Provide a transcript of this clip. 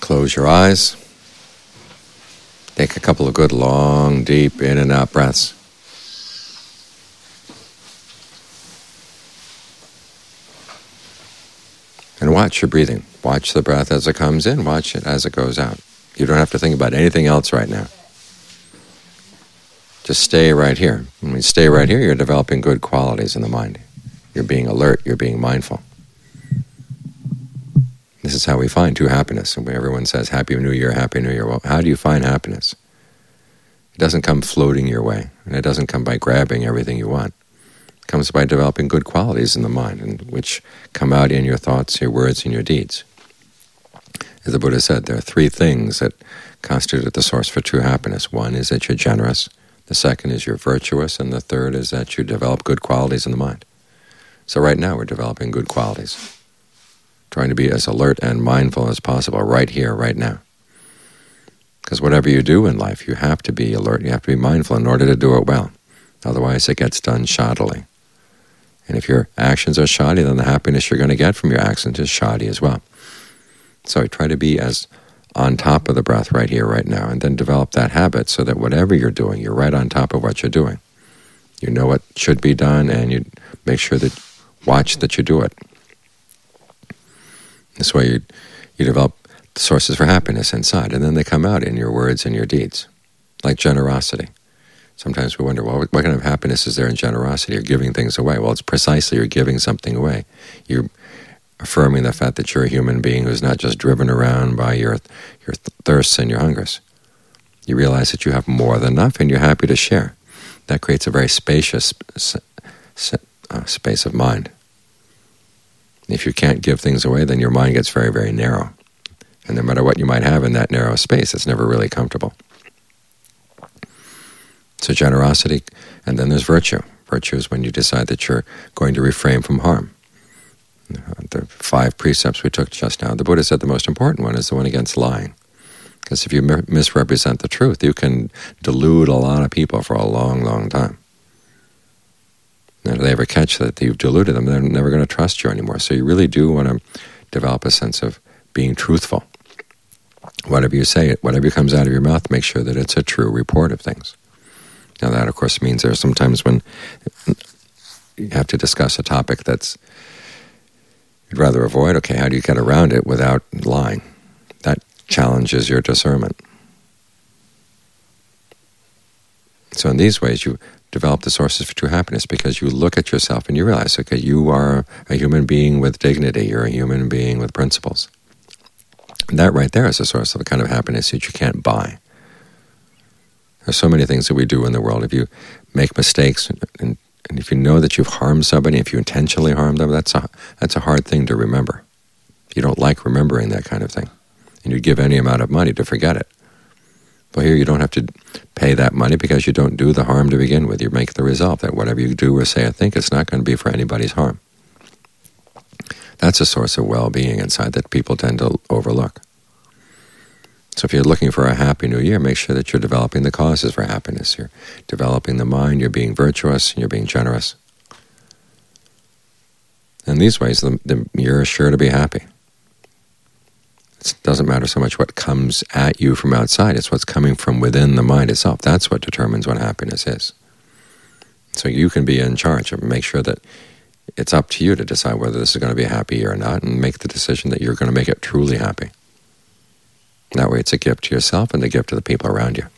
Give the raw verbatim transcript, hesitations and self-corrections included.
Close your eyes. Take a couple of good, long, deep in and out breaths. And watch your breathing. Watch the breath as it comes in. Watch it as it goes out. You don't have to think about anything else right now. Just stay right here. When you stay right here, you're developing good qualities in the mind. You're being alert. You're being mindful. This is how we find true happiness. And when everyone says, Happy New Year, Happy New Year, well, how do you find happiness? It doesn't come floating your way, and it doesn't come by grabbing everything you want. It comes by developing good qualities in the mind, and which come out in your thoughts, your words, and your deeds. As the Buddha said, there are three things that constitute the source for true happiness. One is that you're generous, the second is you're virtuous, and the third is that you develop good qualities in the mind. So right now we're developing good qualities, trying to be as alert and mindful as possible right here, right now. Because whatever you do in life, you have to be alert, you have to be mindful in order to do it well. Otherwise it gets done shoddily. And if your actions are shoddy, then the happiness you're going to get from your actions is shoddy as well. So try to be as on top of the breath right here, right now, and then develop that habit so that whatever you're doing, you're right on top of what you're doing. You know what should be done, and you make sure that, watch that you do it. This way you, you develop the sources for happiness inside, and then they come out in your words and your deeds, like generosity. Sometimes we wonder, well, what kind of happiness is there in generosity? You're giving things away. Well, it's precisely you're giving something away. You're affirming the fact that you're a human being who's not just driven around by your your thirsts and your hungers. You realize that you have more than enough, and you're happy to share. That creates a very spacious uh, space of mind. If you can't give things away, then your mind gets very, very narrow. And no matter what you might have in that narrow space, it's never really comfortable. So generosity, and then there's virtue. Virtue is when you decide that you're going to refrain from harm. The five precepts we took just now, the Buddha said the most important one is the one against lying. Because if you misrepresent the truth, you can delude a lot of people for a long, long time. And if they ever catch that you've deluded them, they're never going to trust you anymore. So you really do want to develop a sense of being truthful. Whatever you say, whatever comes out of your mouth, make sure that it's a true report of things. Now that, of course, means there are some times when you have to discuss a topic that's you'd rather avoid. Okay, how do you get around it without lying? That challenges your discernment. So in these ways, you develop the sources for true happiness because you look at yourself and you realize, okay, you are a human being with dignity. You're a human being with principles. And that right there is a source of a kind of happiness that you can't buy. There's so many things that we do in the world. If you make mistakes and, and And if you know that you've harmed somebody, if you intentionally harmed them, that's a, that's a hard thing to remember. You don't like remembering that kind of thing. And you'd give any amount of money to forget it. But here you don't have to pay that money because you don't do the harm to begin with. You make the resolve that whatever you do or say or think, it's not going to be for anybody's harm. That's a source of well-being inside that people tend to overlook. So if you're looking for a happy new year, make sure that you're developing the causes for happiness. You're developing the mind, you're being virtuous, and you're being generous. In these ways, the, the year is sure to be happy. It doesn't matter so much what comes at you from outside, it's what's coming from within the mind itself. That's what determines what happiness is. So you can be in charge and make sure that it's up to you to decide whether this is going to be a happy year or not, and make the decision that you're going to make it truly happy. That way it's a gift to yourself and a gift to the people around you.